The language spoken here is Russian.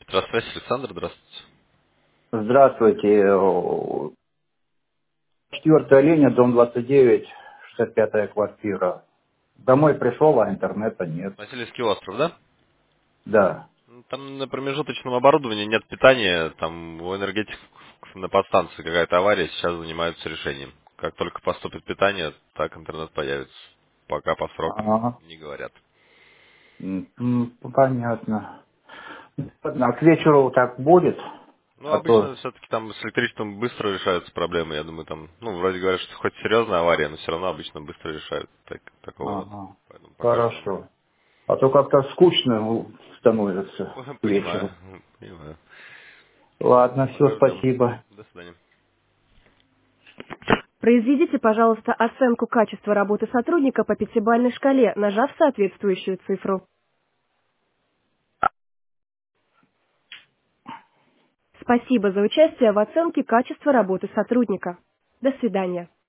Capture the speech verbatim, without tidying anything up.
Здравствуйте, Александр, здравствуйте. Здравствуйте. Четвертая линия, дом двадцать девять, шестьдесят пятая квартира. Домой пришел, а интернета нет. Васильевский остров, да? Да. Ну, там на промежуточном оборудовании нет питания, там у энергетиков на подстанции какая-то авария, сейчас занимаются решением. Как только поступит питание, так интернет появится. Пока по срокам Ага. не говорят. М, м, Понятно. Ладно, а к вечеру так будет? Ну, А то... обычно все-таки там с электричеством быстро решаются проблемы. Я думаю, там, ну, вроде говорят, что хоть серьезная авария, но все равно обычно быстро решают. Так, такого нет. Ага. Поэтому пока все нормально. Хорошо. А то как-то скучно становится к Понимаю, вечеру. понимаю. Ладно, все, Пока ждем. спасибо. До свидания. Произведите, пожалуйста, оценку качества работы сотрудника по пятибалльной шкале, нажав соответствующую цифру. Спасибо за участие в оценке качества работы сотрудника. До свидания.